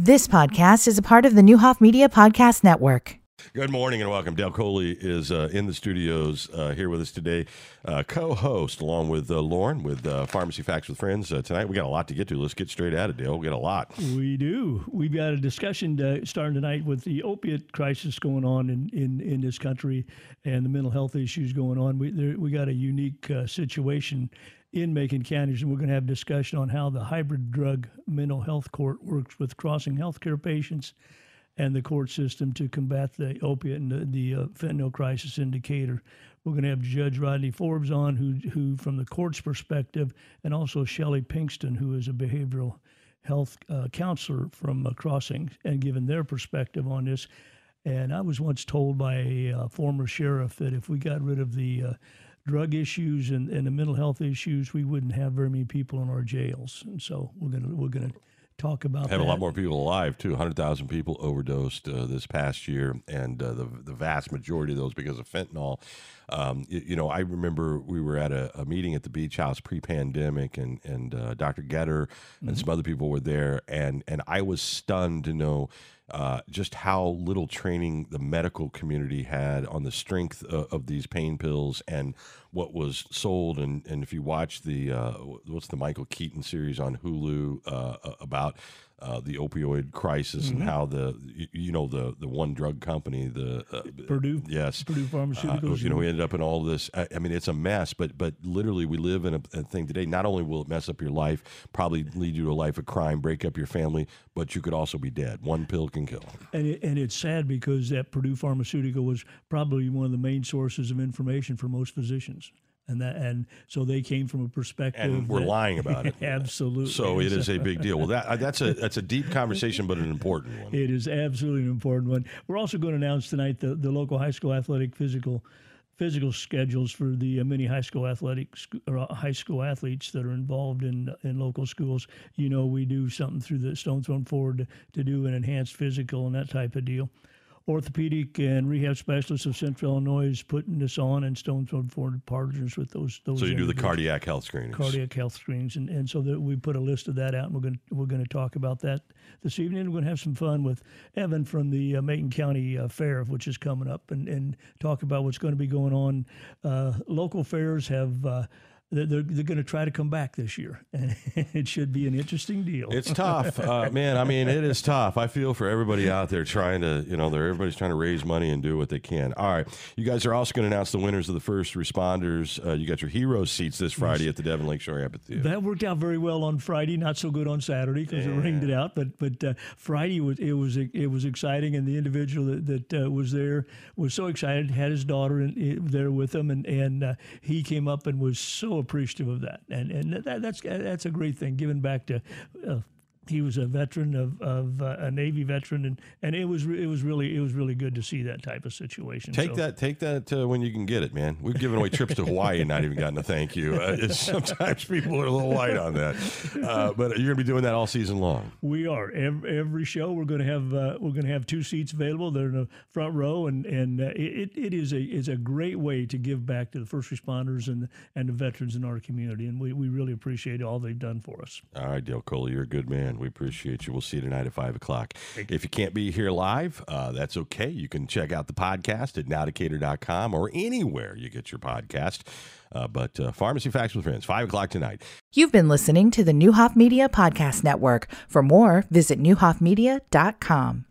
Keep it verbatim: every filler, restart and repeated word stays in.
This podcast is a part of the Newhoff Media Podcast Network. Good morning and welcome. Dale Coley is uh, in the studios uh, here with us today, uh, co-host along with uh, Lauren with uh, Pharmacy Facts with Friends. Uh, tonight we got a lot to get to. Let's get straight at it, Dale. We got a lot. We do. We've got a discussion to, starting tonight with the opiate crisis going on in, in, in this country and the mental health issues going on. We there, we got a unique uh, situation in Macon County, and we're going to have a discussion on how the hybrid drug mental health court works with Crossing Healthcare patients and the court system to combat the opiate and the, the uh, fentanyl crisis indicator. We're going to have Judge Rodney Forbes on, who, who from the court's perspective, and also Shelley Pinkston, who is a behavioral health uh, counselor from uh, Crossing, and given their perspective on this. And I was once told by a uh, former sheriff that if we got rid of the uh, drug issues and, and the mental health issues, we wouldn't have very many people in our jails. And so we're going to we're going to talk about Have that. a lot more people alive, too. one hundred thousand people overdosed uh, this past year, and uh, the the vast majority of those because of fentanyl. Um, you, you know, I remember we were at a, a meeting at the Beach House pre-pandemic, and, and uh, Doctor Getter and mm-hmm. some other people were there, and, and I was stunned to know Uh, just how little training the medical community had on the strength of, of these pain pills and what was sold. And, and if you watch the, uh, what's the Michael Keaton series on Hulu uh, about uh, the opioid crisis mm-hmm. and how the, you, you know, the, the one drug company, the uh, Purdue, yes, Purdue Pharmaceuticals, uh, you know, we ended up in all this. I, I mean, it's a mess, but, but literally we live in a, a thing today. Not only will it mess up your life, probably lead you to a life of crime, break up your family, but you could also be dead. One pill can kill. And it, and it's sad because that Purdue Pharmaceutical was probably one of the main sources of information for most physicians. And that, and so they came from a perspective. And we're that, lying about it. Absolutely. So it is a big deal. Well, that that's a that's a deep conversation, but an important one. It is absolutely an important one. We're also going to announce tonight the, the local high school athletic physical physical schedules for the uh, many high school athletic or high school athletes that are involved in in local schools. You know, we do something through the Stone Thrown Forward to, to do an enhanced physical and that type of deal. Orthopedic and rehab specialists of Central Illinois is putting this on, and Stone Thrown Forward partners with those. those so you do the cardiac health screenings. Cardiac health screenings, and, and so that we put a list of that out, and we're going to, we're going to talk about that this evening. We're going to have some fun with Evan from the uh, Macon County uh, Fair, which is coming up, and, and talk about what's going to be going on. Uh, local fairs have. Uh, They're, they're going to try to come back this year, and it should be an interesting deal. It's tough, uh, man. I mean, it is tough. I feel for everybody out there trying to, you know, they're, everybody's trying to raise money and do what they can. All right. You guys are also going to announce the winners of the first responders. Uh, you got your hero seats this Friday at the Devon Lakeshore Amphitheater. That worked out very well on Friday. Not so good on Saturday because yeah. it rained it out. But but uh, Friday was it was it was exciting, and the individual that, that uh, was there was so excited. Had his daughter in, in, there with him, and and uh, he came up and was so appreciative of that, and and that, that's that's a great thing. Giving back to, uh, he was a veteran of, of uh, a Navy veteran, and, and it was it was really it was really good to see that type of situation. Take so. that take that uh, when you can get it, man. We've given away trips to Hawaii and not even gotten a thank you. Uh, it's, sometimes people are a little light on that, uh, but you're gonna be doing that all season long. We are every, every show. We're gonna have uh, we're gonna have two seats available. They're in the front row, and and uh, it it is a is a great way to give back to the first responders and and the veterans in our community, and we, we really appreciate all they've done for us. All right, Dale Coley, you're a good man. We appreciate you. We'll see you tonight at five o'clock. If you can't be here live, uh, that's okay. You can check out the podcast at now decatur dot com or anywhere you get your podcast. Uh, but uh, Pharmacy Facts with Friends, five o'clock tonight. You've been listening to the Newhoff Media Podcast Network. For more, visit newhoff media dot com.